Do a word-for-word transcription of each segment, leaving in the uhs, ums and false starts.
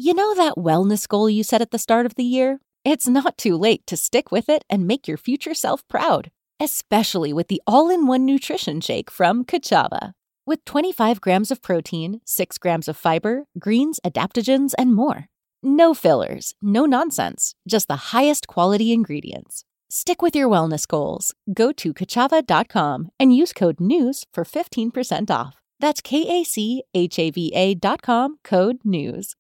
You know that wellness goal you set at the start of the year? It's not too late to stick with it and make your future self proud, especially with the all-in-one nutrition shake from Kachava. With twenty-five grams of protein, six grams of fiber, greens, adaptogens, and more. No fillers, no nonsense, just the highest quality ingredients. Stick with your wellness goals. Go to kachava dot com and use code NEWS for fifteen percent off. That's K A C H A V A dot com, code NEWS.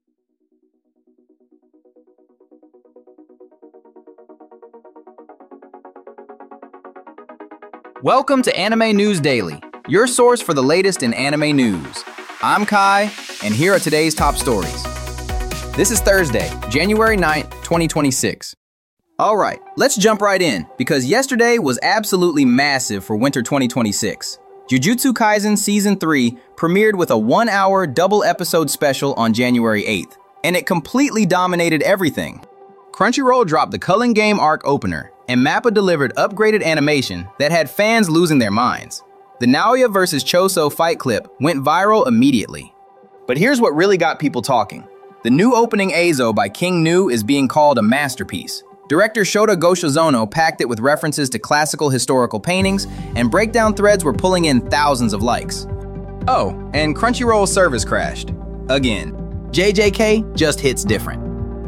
Welcome to Anime News Daily, your source for the latest in anime news. I'm Kai, and here are today's top stories. This is Thursday, January ninth, twenty twenty-six. All right, let's jump right in, because yesterday was absolutely massive for winter twenty twenty-six. Jujutsu Kaisen Season three premiered with a one-hour double-episode special on January eighth, and it completely dominated everything. Crunchyroll dropped the Culling Game arc opener, and Mappa delivered upgraded animation that had fans losing their minds. The Naoya versus Choso fight clip went viral immediately. But here's what really got people talking. The new opening Eizo by King Gnu is being called a masterpiece. Director Shota Goshizono packed it with references to classical historical paintings, and breakdown threads were pulling in thousands of likes. Oh, and Crunchyroll's service crashed. Again. J J K just hits different.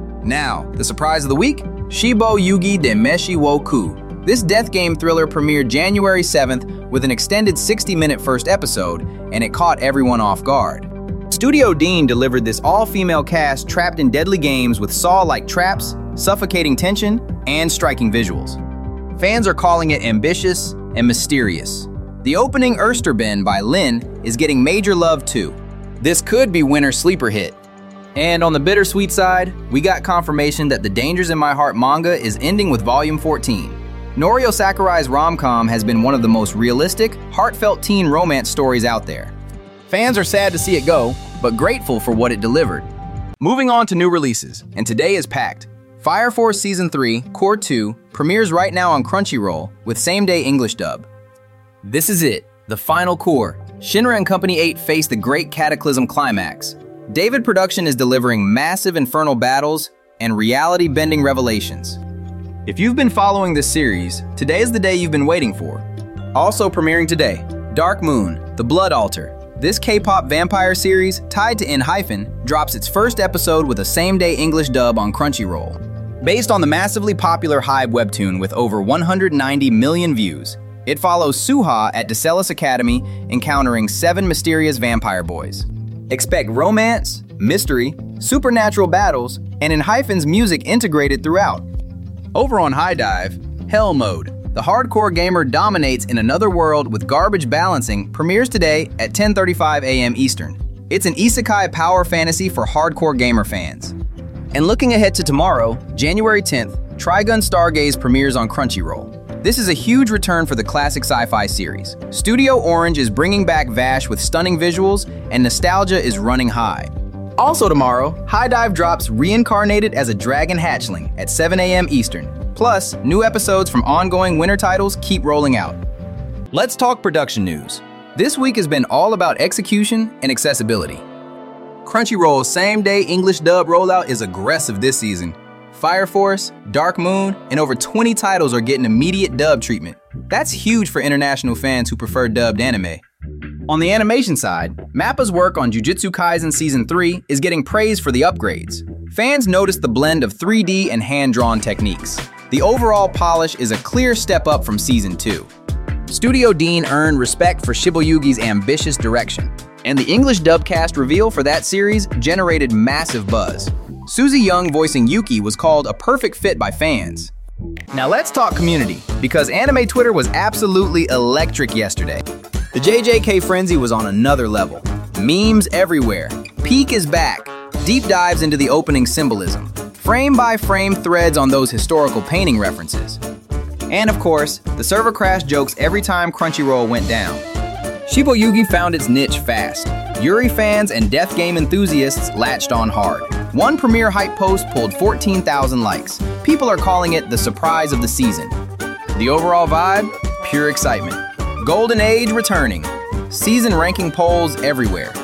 Now, the surprise of the week? Shibo Yugi de Meshi wo Ku. This death game thriller premiered January seventh with an extended sixty-minute first episode, and it caught everyone off guard. Studio Dean delivered this all-female cast trapped in deadly games with Saw-like traps, suffocating tension, and striking visuals. Fans are calling it ambitious and mysterious. The opening Ersterben by Lin is getting major love too. This could be winter's sleeper hit. And on the bittersweet side, we got confirmation that the Dangers in My Heart manga is ending with volume fourteen. Norio Sakurai's rom-com has been one of the most realistic, heartfelt teen romance stories out there. Fans are sad to see it go, but grateful for what it delivered. Moving on to new releases, and today is packed. Fire Force Season three, Core two, premieres right now on Crunchyroll with same-day English dub. This is it, the final core. Shinra and Company eight face the Great Cataclysm climax. David Production is delivering massive infernal battles and reality-bending revelations. If you've been following this series, today is the day you've been waiting for. Also premiering today, Dark Moon, The Blood Altar. This K-pop vampire series, tied to ENHYPEN, drops its first episode with a same-day English dub on Crunchyroll. Based on the massively popular Hive webtoon with over one hundred ninety million views, it follows Suha at Decelis Academy encountering seven mysterious vampire boys. Expect romance, mystery, supernatural battles, and ENHYPEN's music integrated throughout. Over on HIDIVE, Hell Mode, the hardcore gamer dominates in another world with garbage balancing, premieres today at ten thirty-five a m Eastern. It's an isekai power fantasy for hardcore gamer fans. And looking ahead to tomorrow, January tenth, Trigun Stargaze premieres on Crunchyroll. This is a huge return for the classic sci-fi series. Studio Orange is bringing back Vash with stunning visuals, and nostalgia is running high. Also tomorrow, HIDIVE drops Reincarnated as a Dragon Hatchling at seven a m Eastern. Plus, new episodes from ongoing winter titles keep rolling out. Let's talk production news. This week has been all about execution and accessibility. Crunchyroll's same-day English dub rollout is aggressive this season. Fire Force, Dark Moon, and over twenty titles are getting immediate dub treatment. That's huge for international fans who prefer dubbed anime. On the animation side, Mappa's work on Jujutsu Kaisen Season three is getting praise for the upgrades. Fans notice the blend of three D and hand-drawn techniques. The overall polish is a clear step up from Season two. Studio Dean earned respect for Shiboyugi's ambitious direction, and the English dubcast reveal for that series generated massive buzz. Suzy Young voicing Yuki was called a perfect fit by fans. Now let's talk community, because anime Twitter was absolutely electric yesterday. The J J K frenzy was on another level. Memes everywhere. Peak is back. Deep dives into the opening symbolism. Frame-by-frame threads on those historical painting references. And of course, the server crash jokes every time Crunchyroll went down. Shiboyugi found its niche fast. Yuri fans and death game enthusiasts latched on hard. One premiere hype post pulled fourteen thousand likes. People are calling it the surprise of the season. The overall vibe? Pure excitement. Golden Age returning. Season ranking polls everywhere.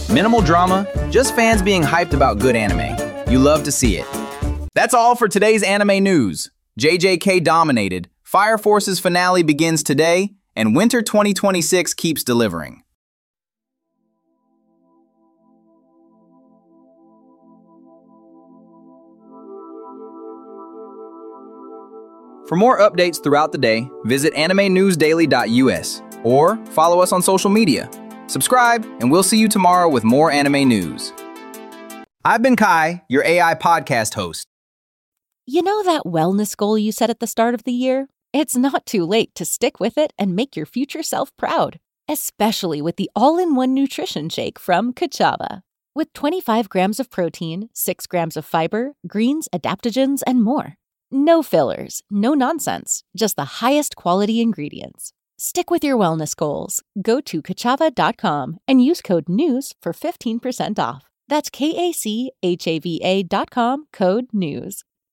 Minimal drama, just fans being hyped about good anime. You love to see it. That's all for today's anime news. J J K dominated, Fire Force's finale begins today, and Winter twenty twenty-six keeps delivering. For more updates throughout the day, visit anime news daily dot U S or follow us on social media. Subscribe, and we'll see you tomorrow with more anime news. I've been Kai, your A I podcast host. You know that wellness goal you set at the start of the year? It's not too late to stick with it and make your future self proud, especially with the all-in-one nutrition shake from Kachava. With twenty-five grams of protein, six grams of fiber, greens, adaptogens, and more. No fillers, no nonsense, just the highest quality ingredients. Stick with your wellness goals. Go to kachava dot com and use code NEWS for fifteen percent off. That's K A C H A V A dot com, code NEWS.